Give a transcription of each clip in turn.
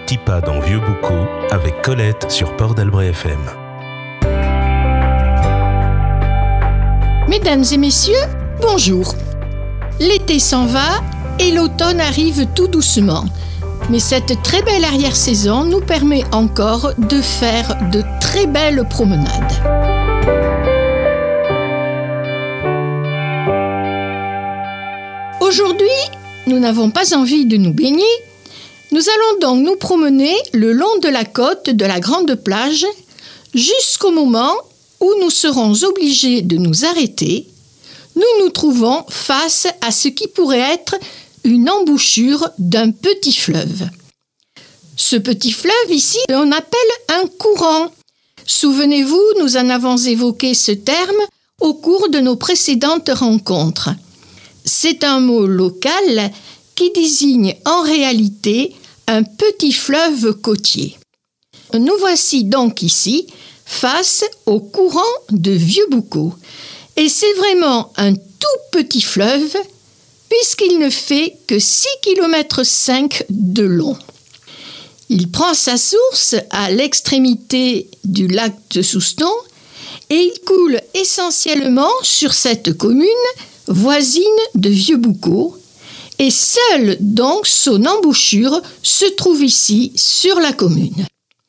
Petit pas dans Vieux-Boucau avec Colette sur Port d'Albret FM. Mesdames et messieurs, bonjour. L'été s'en va et l'automne arrive tout doucement. Mais cette très belle arrière-saison nous permet encore de faire de très belles promenades. Aujourd'hui, nous n'avons pas envie de nous baigner. Nous allons donc nous promener le long de la côte de la grande plage jusqu'au moment où nous serons obligés de nous arrêter. Nous nous trouvons face à ce qui pourrait être une embouchure d'un petit fleuve. Ce petit fleuve ici, on appelle un courant. Souvenez-vous, nous en avons évoqué ce terme au cours de nos précédentes rencontres. C'est un mot local qui désigne en réalité un petit fleuve côtier. Nous voici donc ici face au courant de Vieux-Boucau. Et c'est vraiment un tout petit fleuve puisqu'il ne fait que 6,5 km de long. Il prend sa source à l'extrémité du lac de Souston et il coule essentiellement sur cette commune voisine de Vieux-Boucau. Et seule donc son embouchure se trouve ici sur la commune.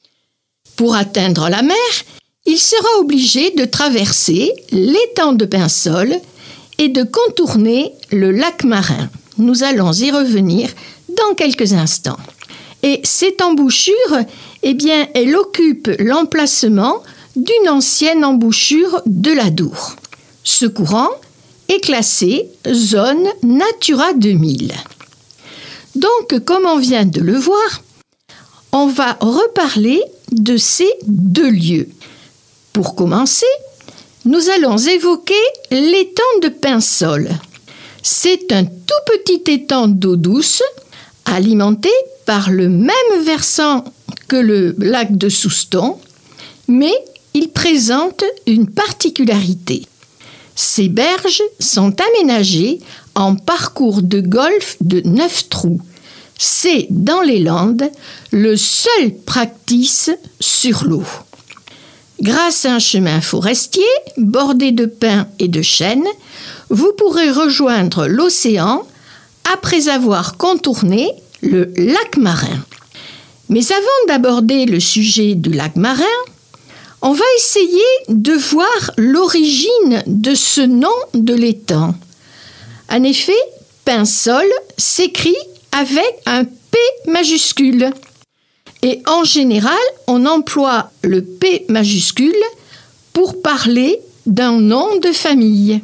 Pour atteindre la mer, il sera obligé de traverser l'étang de Pinsol et de contourner le lac marin. Nous allons y revenir dans quelques instants. Et cette embouchure, elle occupe l'emplacement d'une ancienne embouchure de l'Adour. Ce courant est classé zone Natura 2000. Donc, comme on vient de le voir, on va reparler de ces deux lieux. Pour commencer, nous allons évoquer l'étang de Pinsol. C'est un tout petit étang d'eau douce, alimenté par le même versant que le lac de Souston, mais il présente une particularité. Ces berges sont aménagées en parcours de golf de 9 trous. C'est, dans les Landes, le seul practice sur l'eau. Grâce à un chemin forestier bordé de pins et de chênes, vous pourrez rejoindre l'océan après avoir contourné le lac marin. Mais avant d'aborder le sujet du lac marin, on va essayer de voir l'origine de ce nom de l'étang. En effet, Pinsol s'écrit avec un P majuscule. Et en général, on emploie le P majuscule pour parler d'un nom de famille.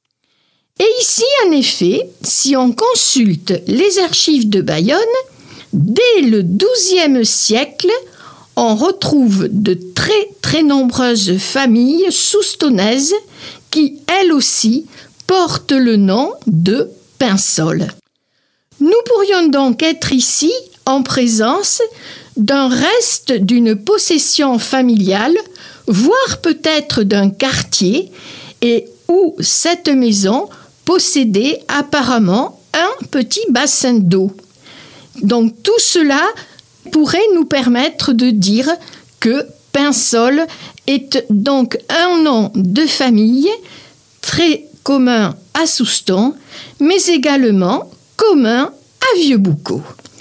Et ici, en effet, si on consulte les archives de Bayonne, dès le XIIe siècle, on retrouve de très nombreuses familles soustonnaises qui, elles aussi, portent le nom de Pinsol. Nous pourrions donc être ici en présence d'un reste d'une possession familiale, voire peut-être d'un quartier, et où cette maison possédait apparemment un petit bassin d'eau. Donc tout cela pourrait nous permettre de dire que Pinsol est donc un nom de famille très commun à Souston, mais également commun à Vieux-Boucau.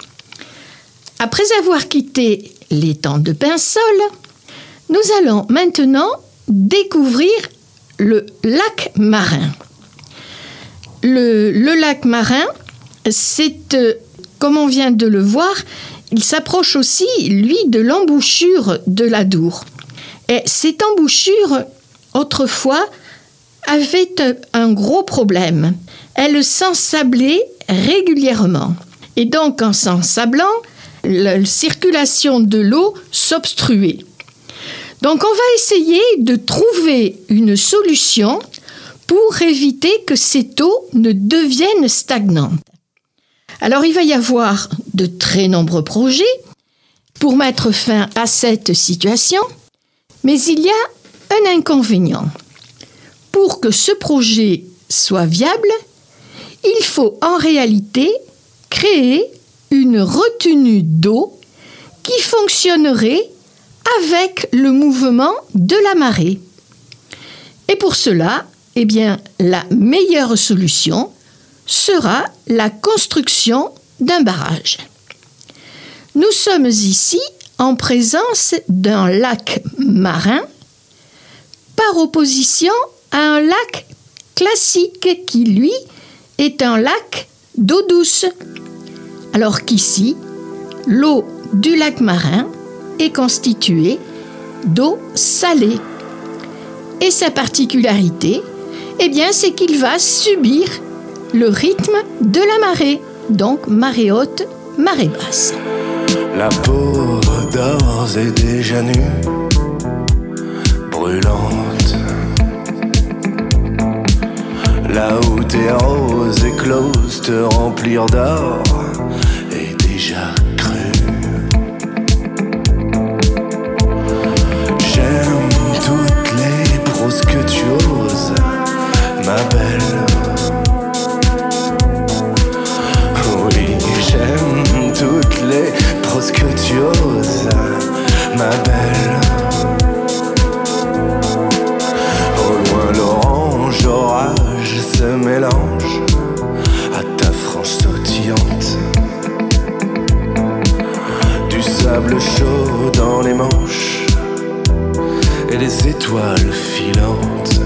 Après avoir quitté l'étang de Pinsol, nous allons maintenant découvrir le lac marin. Le lac marin, c'est, comme on vient de le voir, il s'approche aussi, lui, de l'embouchure de l'Adour. Et cette embouchure, autrefois, avait un gros problème. Elle s'ensablait régulièrement. Et donc, en s'ensablant, la circulation de l'eau s'obstruait. Donc, on va essayer de trouver une solution pour éviter que cette eau ne devienne stagnante. Alors, il va y avoir de très nombreux projets pour mettre fin à cette situation, mais il y a un inconvénient. Pour que ce projet soit viable, il faut en réalité créer une retenue d'eau qui fonctionnerait avec le mouvement de la marée. Et pour cela, la meilleure solution sera la construction d'un barrage. Nous sommes ici en présence d'un lac marin par opposition à un lac classique qui, lui, est un lac d'eau douce. Alors qu'ici, l'eau du lac marin est constituée d'eau salée. Et sa particularité, c'est qu'il va subir le rythme de la marée, donc marée haute, marée basse. La peau d'ores et déjà nue, brûlante. Là où tes roses écloses te remplirent d'or et déjà cru. J'aime toutes les proses que tu oses, ma belle. Oui, j'aime toutes les proses que tu oses, ma belle. Au loin l'orange orage se mélange à ta frange sautillante. Du sable chaud dans les manches et des étoiles filantes.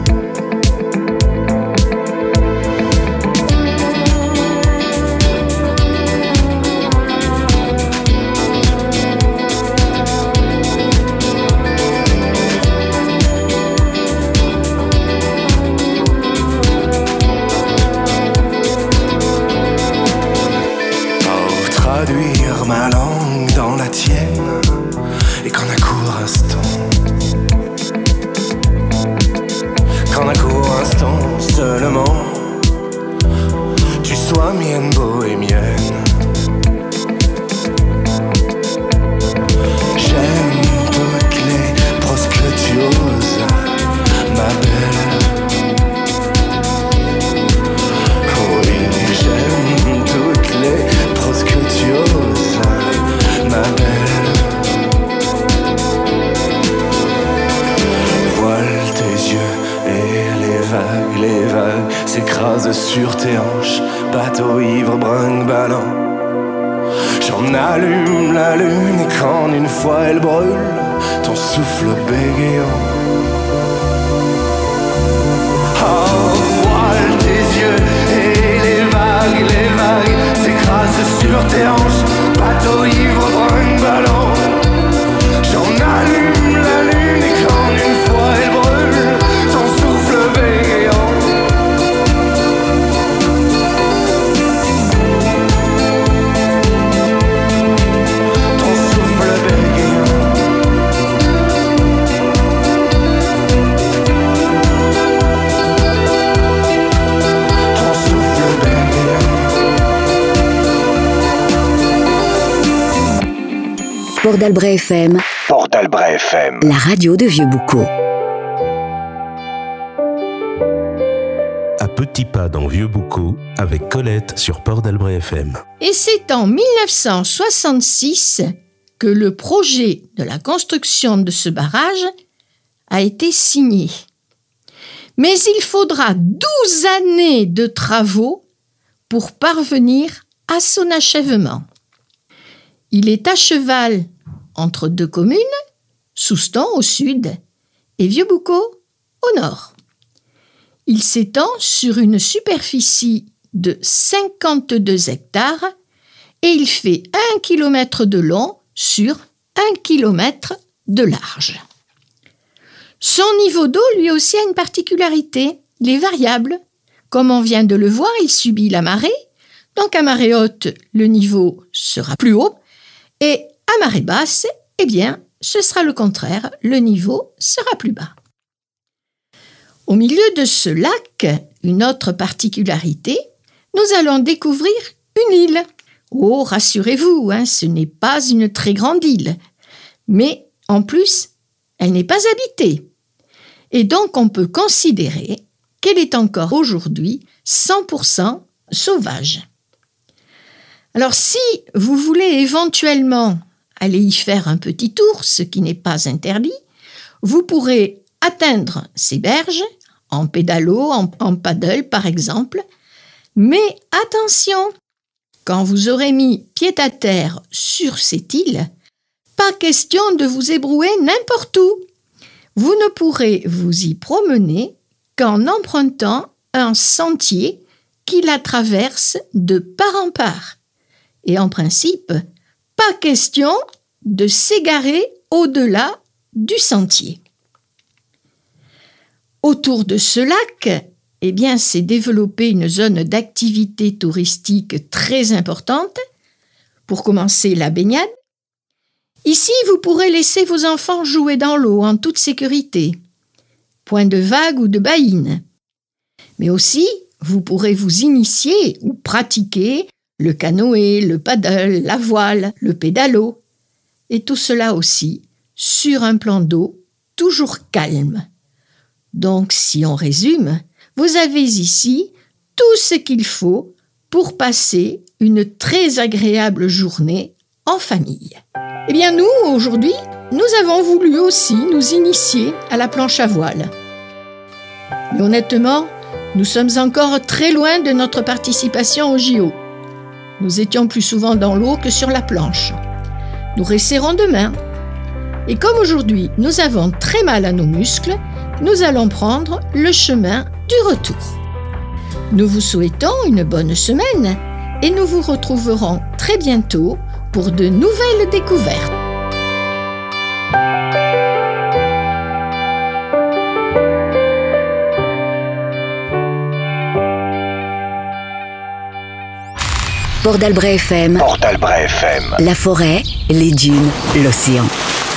Traduire ma langue dans la tienne et qu'en un court instant seulement, tu sois mienne bohémienne. J'aime toutes les proses que tu oses, ma belle. Oui, j'aime toutes les proses que tu oses, ma belle. Voile tes yeux et les vagues s'écrasent sur tes hanches, bateau ivre brinque-ballant. J'en allume la lune et quand une fois elle brûle, ton souffle bégayant. Oh, voile tes yeux et les vagues s'écrasent sur tes hanches, bateau ivre brinque-ballant. J'en allume la lune et quand une fois elle brûle, ton souffle bégayant. Ton souffle bégayant. Ton souffle bégayant. Port d'Albret FM. Port d'Albret FM. La radio de Vieux-Boucau. À petits pas dans Vieux-Boucau avec Colette sur Port d'Albret FM. Et c'est en 1966 que le projet de la construction de ce barrage a été signé. Mais il faudra 12 années de travaux pour parvenir à son achèvement. Il est à cheval entre deux communes, Souston au sud et Vieux-Boucau au nord. Il s'étend sur une superficie de 52 hectares et il fait 1 km de long sur 1 km de large. Son niveau d'eau, lui aussi, a une particularité. Il est variable. Comme on vient de le voir, il subit la marée. Donc, à marée haute, le niveau sera plus haut. Et à marée basse, ce sera le contraire. Le niveau sera plus bas. Au milieu de ce lac, une autre particularité, nous allons découvrir une île. Oh, rassurez-vous, ce n'est pas une très grande île. Mais, en plus, elle n'est pas habitée. Et donc, on peut considérer qu'elle est encore aujourd'hui 100% sauvage. Alors, si vous voulez éventuellement aller y faire un petit tour, ce qui n'est pas interdit, vous pourrez atteindre ces berges en pédalo, en paddle par exemple. Mais attention, quand vous aurez mis pied à terre sur cette île, pas question de vous ébrouer n'importe où. Vous ne pourrez vous y promener qu'en empruntant un sentier qui la traverse de part en part. Et en principe, pas question de s'égarer au-delà du sentier. Autour de ce lac, s'est développée une zone d'activité touristique très importante. Pour commencer, la baignade. Ici, vous pourrez laisser vos enfants jouer dans l'eau en toute sécurité. Point de vagues ou de baïnes. Mais aussi, vous pourrez vous initier ou pratiquer le canoë, le paddle, la voile, le pédalo. Et tout cela aussi sur un plan d'eau toujours calme. Donc, si on résume, vous avez ici tout ce qu'il faut pour passer une très agréable journée en famille. Nous, aujourd'hui, nous avons voulu aussi nous initier à la planche à voile. Mais honnêtement, nous sommes encore très loin de notre participation au JO. Nous étions plus souvent dans l'eau que sur la planche. Nous réessaierons demain. Et comme aujourd'hui, nous avons très mal à nos muscles, nous allons prendre le chemin du retour. Nous vous souhaitons une bonne semaine et nous vous retrouverons très bientôt pour de nouvelles découvertes. Port d'Albret FM. Port d'Albret FM. La forêt, les dunes, l'océan.